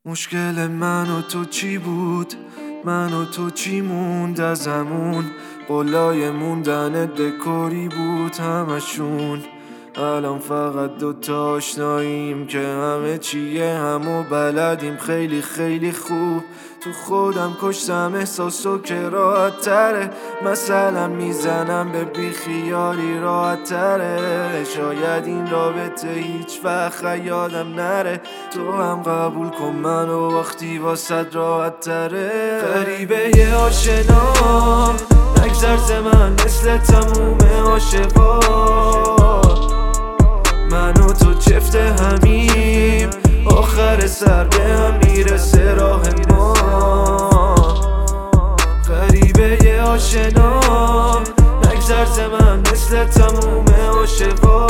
مشکل من و تو چی بود؟ من و تو چی موند ازمون؟ قولای موندن دکوری بود همشون. الان فقط دوتا آشناییم که همه چیه همو بلدیم خیلی خیلی خوب. تو خودم کشتم احساسو که راحت تره، مثلا میزنم به بیخیالی راحت تره. شاید این رابطه هیچ وقت یادم نره، تو هم قبول کن منو وقتی واسد راحت تره. غریبه یه آشنا نگذر ز من مثل تموم عاشقا، من و تو چفت همیم، آخر سر به هم میرسه راه ما. غریبه یه آشنا نگذر ز من مثل تموم عاشقا،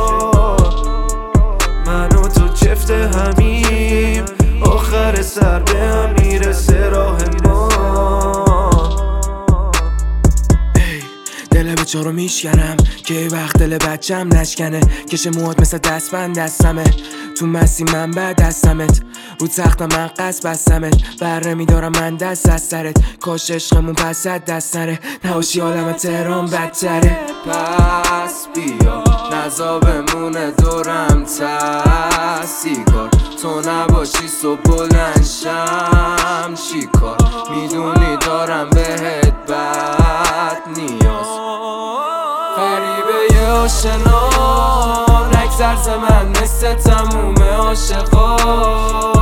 من و تو چفت همیم، آخر سر به هم میرسه راه ما. دل بچارو میشکنم که ای وقت دل بچم نشکنه، کشه موهات مثل دستبند دستمه، تو مسی من بعد دستمت، رو تختم من قصد بستمت، بره میدارم من دست از سرت، کاش عشقمون پس دست نره، نباشی عالم تهران بدتره. پس بیا نزا بمونه دورم تسی کار، تو نباشی صبح بلند شم چیکار، میدونی دارم بهت بد نیاز. غریبه یه آشنا نگذر ز من مثل تموم عاشقا،